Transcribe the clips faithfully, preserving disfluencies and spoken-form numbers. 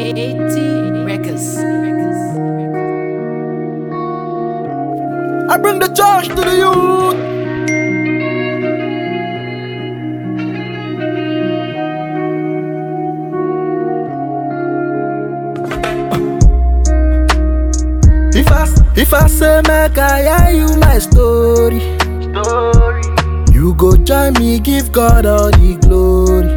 eighty Records. I bring the charge to the youth. If I, if I say make I hear you my story, story, you go join me, give God all the glory.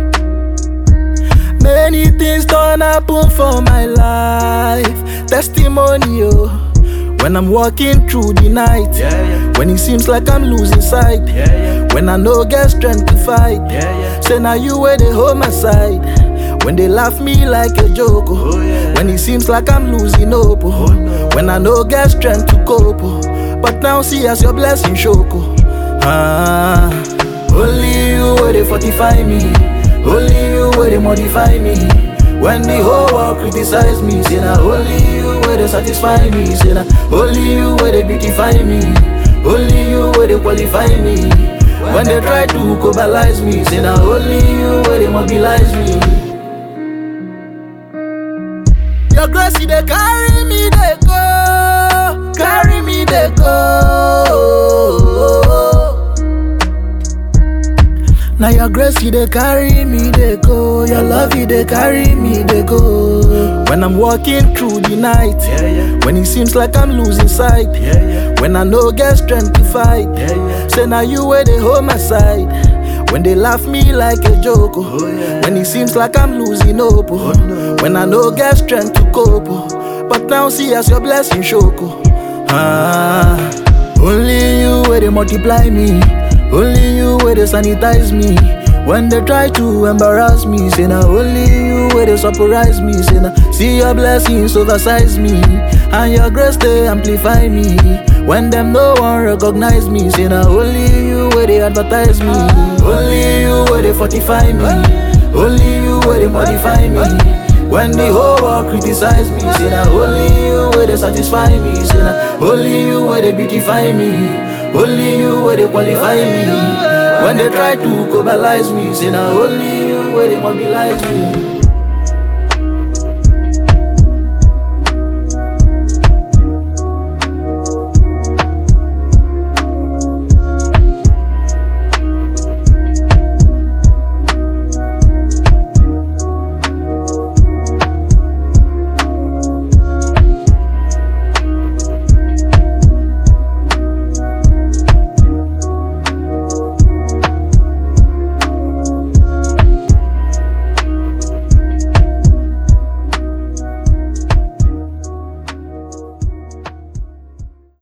Many things don't happen for my life, testimony, oh. When I'm walking through the night, yeah, yeah. When it seems like I'm losing sight, yeah, yeah. When I no get strength to fight, yeah, yeah. Say now you where they hold my side. When they laugh me like a joke, oh, yeah. When it seems like I'm losing hope, oh, no. When I no get strength to cope, oh. But now see as your blessing show, oh. Ah, only you where they fortify me, only you where they modify me. When the whole world criticize me, say na only you where they satisfy me, say na only you where they beautify me, only you where they qualify me. When they try to globalize me, say na only you where they mobilize me. Your grace, they carry me, they go, carry me, they go. Now your grace, they carry me, they go. Your love, they carry me, they go. When I'm walking through the night, yeah, yeah. When it seems like I'm losing sight, yeah, yeah. When I no get strength to fight, yeah, yeah. Say now you where they hold my side. When they laugh me like a joke, oh, yeah. When it seems like I'm losing hope, oh, no. When I no get strength to cope, oh. But now see as your blessing show, oh. Ah, only you where they multiply me, only you where they sanitize me. When they try to embarrass me, say na only you where they surprise me, say na see your blessings oversize me, and your grace they amplify me. When them no one recognize me, say na only you where they advertise me, only you where they fortify me, only you where they modify me. When the whole world criticize me, say na only you where they satisfy me, say na only you where they beautify me, only you where they qualify me. When they try to globalize me, say na only you where they mobilize me.